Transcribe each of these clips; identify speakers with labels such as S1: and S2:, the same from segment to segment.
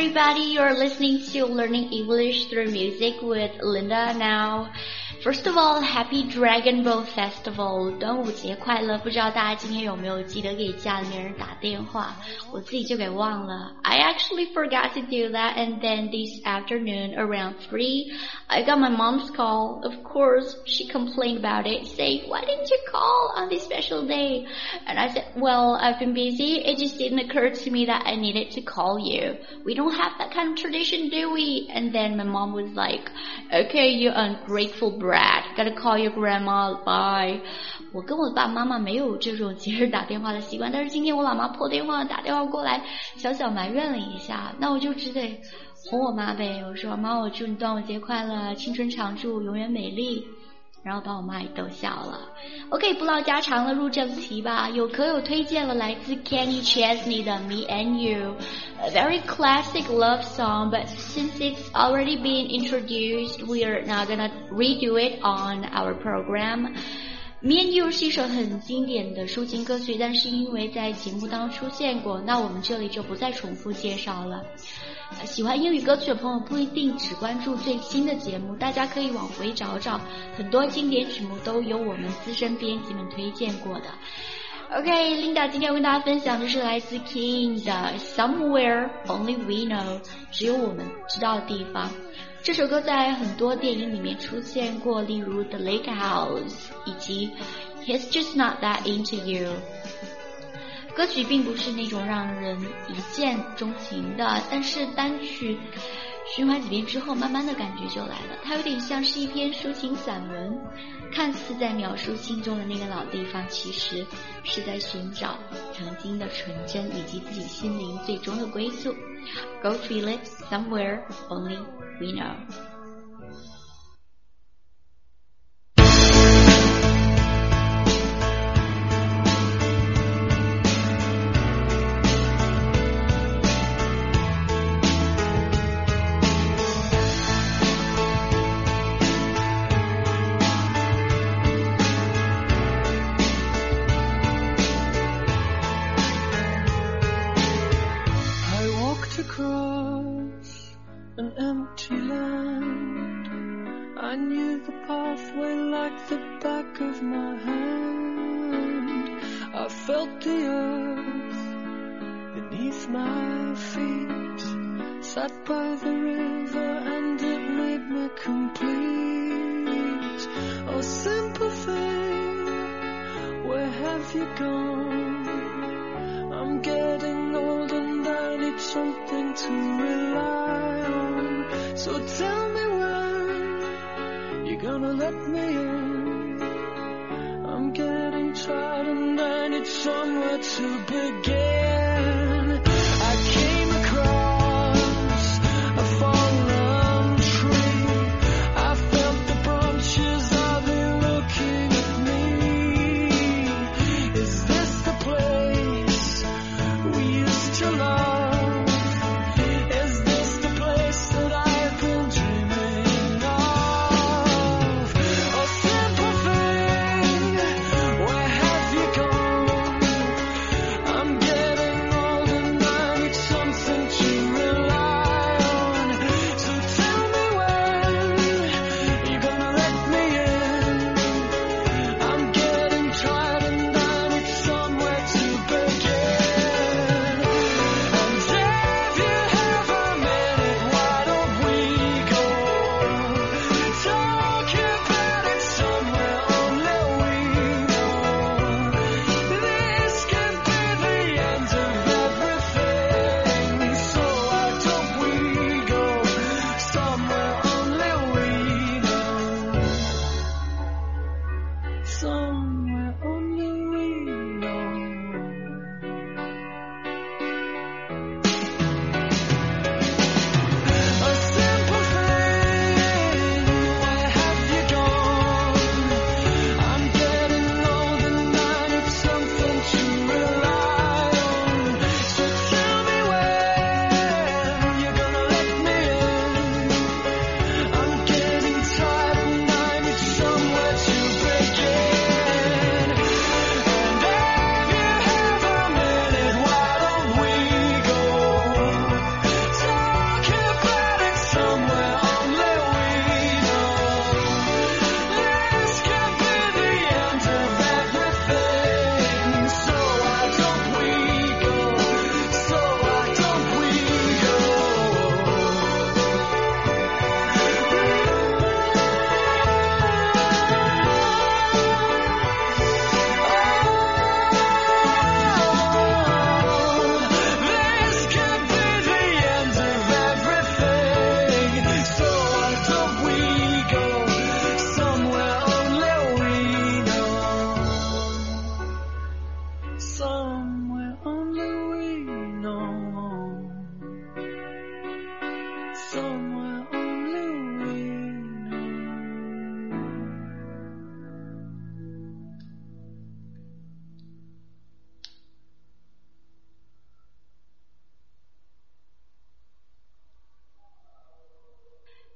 S1: everybody. You're listening to Learning English Through Music with Linda now. First of all, Happy Dragon Boat Festival 端午节快乐！不知道大家今天有没有记得给家里面人打电话？我自己就给忘了。I actually forgot to do that, and then this afternoon around 3, I got my mom's call. Of course, she complained about it, saying, "Why didn't you call on this special day?" And I said, "Well, I've been busy. It just didn't occur to me that I needed to call you. We don't have that kind of tradition, do we?" And then my mom was like, "Okay, you ungrateful brat.Gotta call your grandma, bye. 我跟我爸妈妈没有这种节日打电话的习惯，但是今天我老妈破电话打电话过来，小小埋怨了一下，那我就只得哄我妈呗。我说妈，我祝你端午节快乐，青春常驻，永远美丽。然后把我妈也逗笑了。OK， 不唠家常了，入正题吧。有推荐了来自 Kenny Chesney 的 Me and You, a very classic love song, but since it's already been introduced, we are not gonna redo it on our program.Me and You 是一首很经典的抒情歌曲，但是因为在节目当中出现过，那我们这里就不再重复介绍了。喜欢英语歌曲的朋友不一定只关注最新的节目，大家可以往回找找，很多经典曲目都有我们资深编辑们推荐过的。OK， Linda 今天要跟大家分享的是来自 King 的 Somewhere Only We Know， 只有我们知道的地方。这首歌在很多电影里面出现过，例如 The Lake House 以及 He's Just Not That Into You。歌曲并不是那种让人一见钟情的，但是单曲循环几遍之后，慢慢的感觉就来了。它有点像是一篇抒情散文，看似在描述心中的那个老地方，其实是在寻找曾经的纯真以及自己心灵最终的归宿。Go feel it somewhere only we
S2: know.An empty land, I knew the pathway like the back of my hand. I felt the earth beneath my feet, sat by the river and it made me complete. Oh, simple thing, where have you gone? I'm getting old and I need something to rely on.So tell me when you're gonna let me in. I'm getting tired and I need somewhere to begin. I came across a fallen tree. I felt the branches of it looking at me. Is this the place we used to love?Simple thing, where have you gone? I'm getting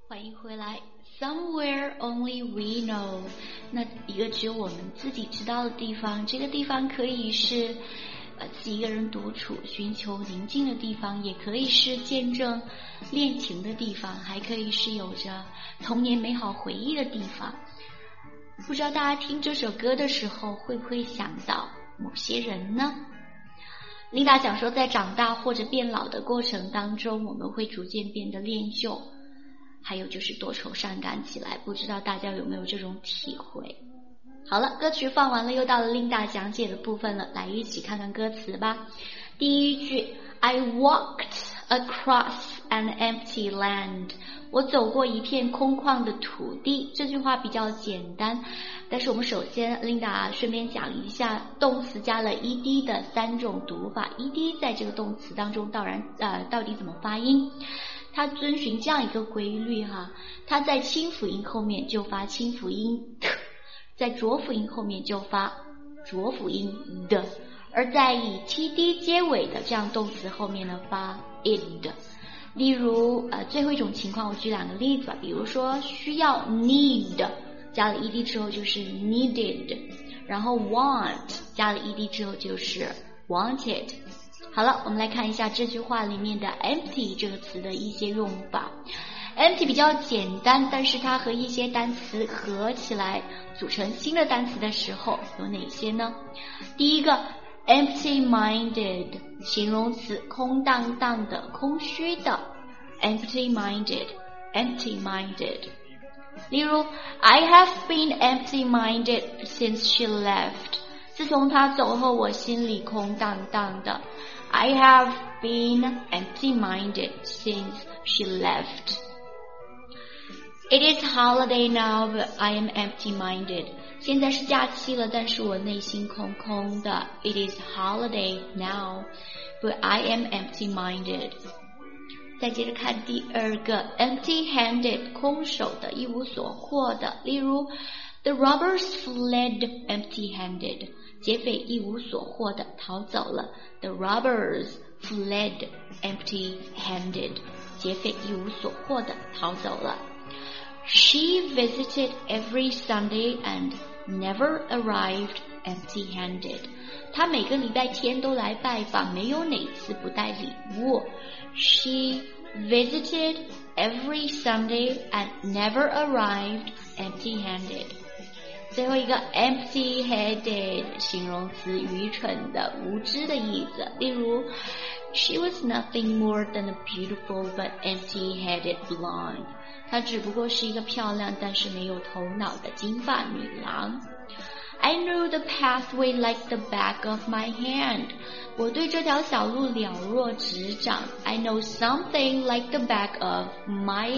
S1: 欢迎回来 Somewhere only we know， 那一个只有我们自己知道的地方，这个地方可以是自己一个人独处寻求宁静的地方，也可以是见证恋情的地方，还可以是有着童年美好回忆的地方。不知道大家听这首歌的时候会不会想到某些人呢？琳达讲说，在长大或者变老的过程当中，我们会逐渐变得恋旧，还有就是多愁善感起来，不知道大家有没有这种体会。好了，歌曲放完了，又到了琳达讲解的部分了，来一起看看歌词吧。第一句 I walked across an empty land， 我走过一片空旷的土地。这句话比较简单，但是我们首先琳达顺便讲一下动词加了 ed 的3种读法。 ed 在这个动词当中到底怎么发音，它遵循这样一个规律哈，它在清辅音后面就发清辅音 t， 在浊辅音后面就发浊辅音的，而在以 td 结尾的这样动词后面呢发 id。 例如最后一种情况我举2个例子吧，比如说需要 need 加了 ed 之后就是 needed， 然后 want 加了 ed 之后就是 wanted。好了，我们来看一下这句话里面的 empty 这个词的一些用法。empty 比较简单，但是它和一些单词合起来组成新的单词的时候有哪些呢？第一个 empty-minded， 形容词，空荡荡的，空虚的 empty-minded。 例如 I have been empty-minded since she left， 自从她走后我心里空荡荡的。I have been empty-minded since she left. It is holiday now, but I am empty-minded. 现在是假期了，但是我内心空空的。It is holiday now, but I am empty-minded. 再接着看第2个 empty-handed， 空手的，一无所获的。例如 The robbers fled empty-handed， 劫匪一无所获的逃走了。The robbers fled empty-handed， 劫匪一无所获的逃走了。She visited every Sunday and never arrived empty-handed， 她每个礼拜天都来拜访，没有哪次不带礼物。She visited every Sunday and never arrived empty-handed。最后一个 empty-headed， 形容词，愚蠢的，无知的意思。例如 She was nothing more than a beautiful but empty-headed blonde， 她只不过是一个漂亮但是没有头脑的金发女郎。I knew the pathway like the back of my hand， 我对这条小路了若指掌。I know something like the back of my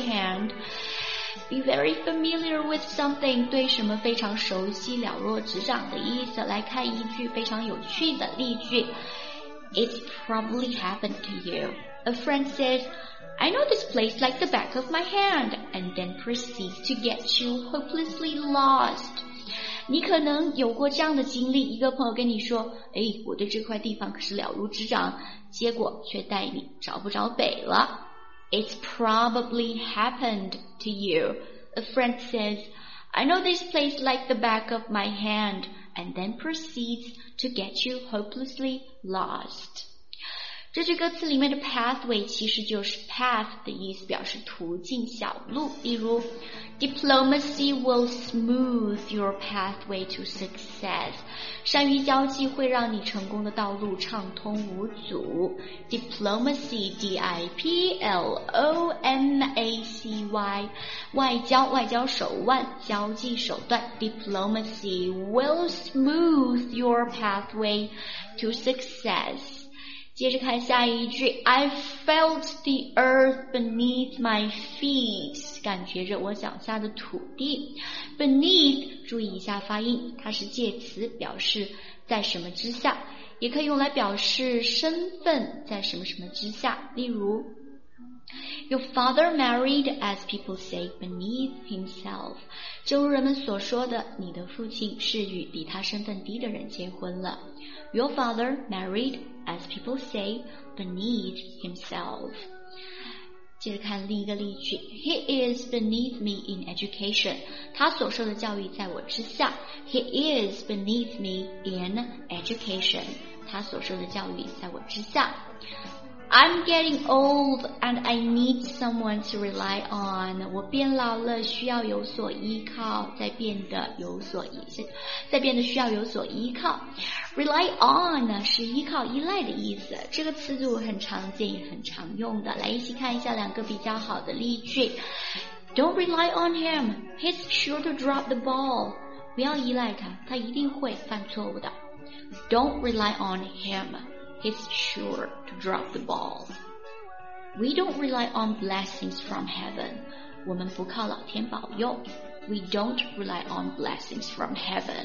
S1: hand。Be very familiar with something， 对什么非常熟悉，了若指掌的意思。来看一句非常有趣的例句 It's probably happened to you. A friend says, I know this place like the back of my hand, and then proceeds to get you hopelessly lost. 你可能有过这样的经历，一个朋友跟你说，我对这块地方可是了如指掌，结果却带你找不着北了。It's probably happened to you. A friend says, I know this place like the back of my hand, and then proceeds to get you hopelessly lost. 这句歌词里面的 pathway 其实就是 path 的意思，表示途径、小路。例如 Diplomacy will smooth your pathway to success. 善于交际会让你成功的道路畅通无阻。Diplomacy, D-I-P-L-O-M-A-C-Y， 外交手腕，交际手段。Diplomacy will smooth your pathway to success. 接着看下一句 I felt the earth beneath my feet， 感觉着我脚下的土地。 Beneath 注意一下发音，它是介词，表示在什么之下，也可以用来表示身份，在什么什么之下。例如 Your father married, as people say, beneath himself. 正如人们所说的，你的父亲是与比他身份低的人结婚了。Your father married, as people say, beneath himself. 接着看另一个例句 He is beneath me in education. 他所受的教育在我之下。He is beneath me in education. 他所受的教育在我之下。I'm getting old and I need someone to rely on. 我变老了，需要有所依靠，在变得需要有所依靠。Rely on 呢是依靠、依赖的意思，这个词组很常见也很常用的。来一起看一下两个比较好的例句。Don't rely on him. He's sure to drop the ball. 不要依赖他，他一定会犯错误的。Don't rely on him.He's sure to drop the ball. We don't rely on blessings from heaven. 我们不靠老天保佑。We don't rely on blessings from heaven.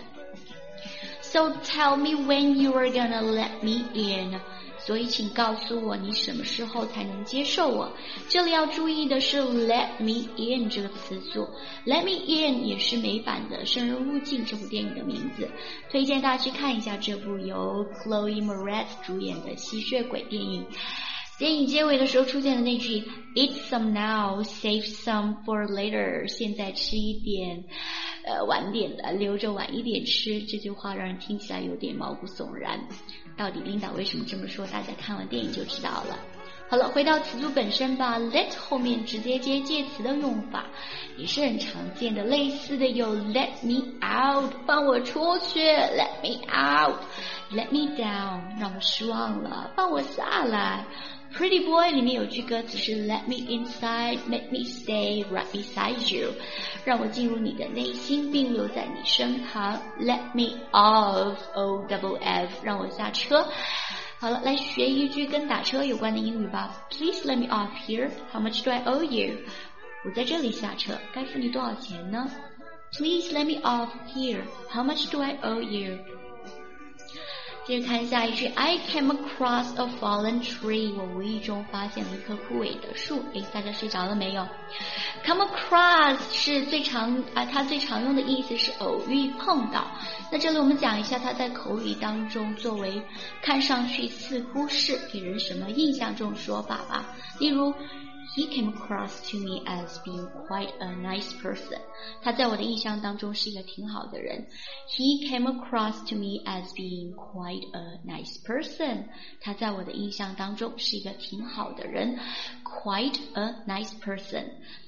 S1: So tell me when you are gonna let me in. 所以请告诉我你什么时候才能接受我。这里要注意的是 let me in 这个词组。let me in 也是美版的《生人勿近》这部电影的名字，推荐大家去看一下这部由 Chloe Moretz 主演的吸血鬼电影。电影结尾的时候出现的那句 Eat some now, save some for later. 现在吃一点晚点的，留着晚一点吃。这句话让人听起来有点毛骨悚然。到底琳达为什么这么说，大家看完电影就知道了。好了，回到词组本身吧。 let 后面直接接介词的用法也是很常见的，类似的有 let me out 放我出去， let me out let me down 让我失望了，放我下来。Pretty Boy 里面有句歌词是 Let me inside, make me stay right beside you. 让我进入你的内心并留在你身旁。 Let me off, O-double-F 让我下车。好了，来学一句跟打车有关的英语吧。 Please let me off here. How much do I owe you? 我在这里下车，该付你多少钱呢？ Please let me off here. How much do I owe you?接着看下一句 I came across a fallen tree. 我无意中发现了一棵枯萎的树。大家睡着了没有？ Come across 是它最常用的意思是偶遇碰到。那这里我们讲一下它在口语当中作为看上去似乎是给人什么印象这种说法吧。例如He came across to me as being quite a nice person. 他在我的印象当中是一个挺好的人。He came across to me as being quite a nice person. 他在我的印象当中是一个挺好的人。Quite a nice person.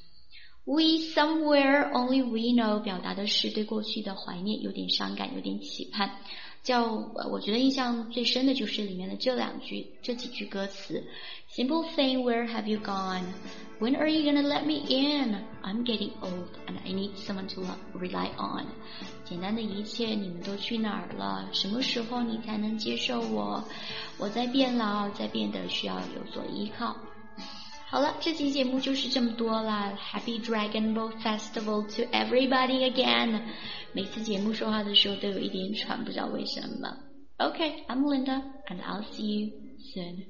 S1: We somewhere only we know 表达的是对过去的怀念，有点伤感，有点期盼。我觉得印象最深的就是里面的这几句歌词。Simple thing, where have you gone? When are you gonna let me in? I'm getting old and I need someone to rely on. 简单的一切，你们都去哪儿了？什么时候你才能接受我？我在变老，在变得需要有所依靠。好了，这期节目就是这么多啦。Happy Dragon Ball Festival to everybody again. 每次节目说话的时候都有一点喘，不知道为什么。Okay, I'm Linda, and I'll see you soon.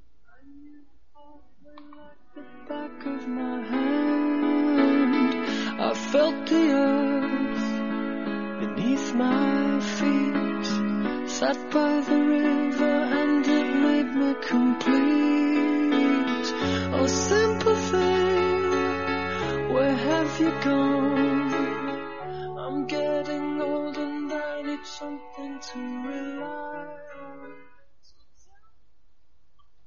S2: Back of my hand, I felt the earth beneath my feet, sat by the river and it made me complete. Oh, simple thing, where have you gone? I'm getting old and I need something to rely